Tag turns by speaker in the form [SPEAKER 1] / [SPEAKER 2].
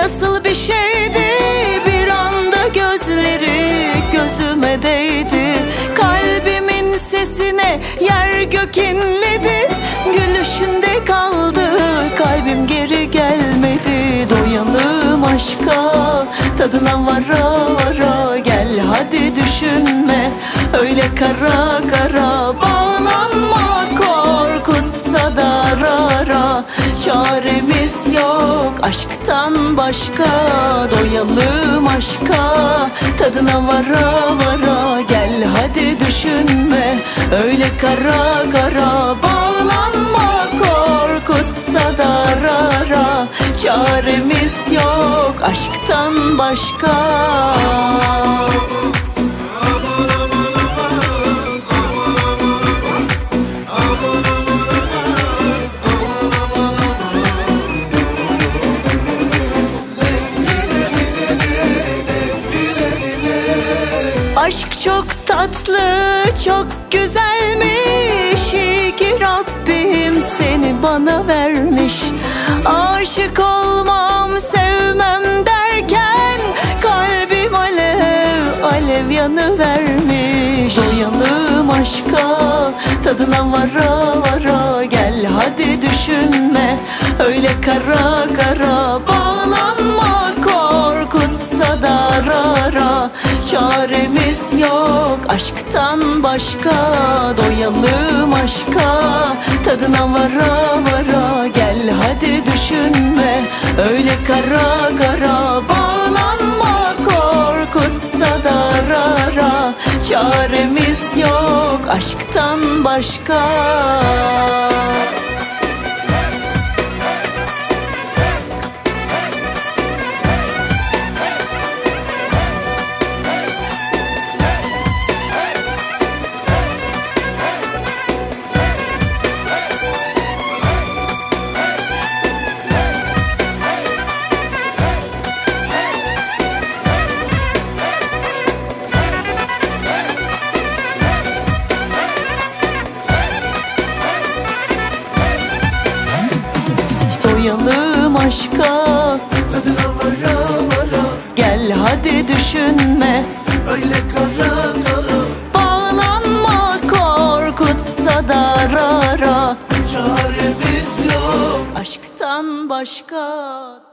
[SPEAKER 1] Nasıl bir şeydi, bir anda gözleri gözüme değdi. Kalbimin sesine yer gök inledi. Gülüşünde kaldı kalbim, geri gelmedi. Doyalım aşka, tadına vara vara. Gel hadi düşünme öyle kara kara. Bağlanma korkutsa da ara. Çaremiz yok aşktan başka. Doyalım aşka, tadına vara vara. Gel hadi düşünme öyle kara kara. Bağlanma korkutsa da ara. Çaremiz yok aşktan başka. Aşk çok tatlı, çok güzelmiş. İyi ki Rabbim seni bana vermiş. Aşık olmam, sevmem derken kalbim alev alev yanıvermiş. Doyalım aşka, tadına vara vara. Gel hadi düşünme öyle kara kara. Bağlanma korkutsa da ara. Çaremiz yok aşktan başka. Doyalım aşka, tadına vara vara. Gel hadi düşünme öyle kara kara. Bağlanma korkutsa da ara. Çaremiz yok aşktan başka. Doyalım aşka,
[SPEAKER 2] tadına vara vara.
[SPEAKER 1] gel hadi düşünme
[SPEAKER 2] Öyle kara kara.
[SPEAKER 1] Bağlanma korkutsa da ara.
[SPEAKER 2] Çaremiz yok
[SPEAKER 1] Aşktan başka.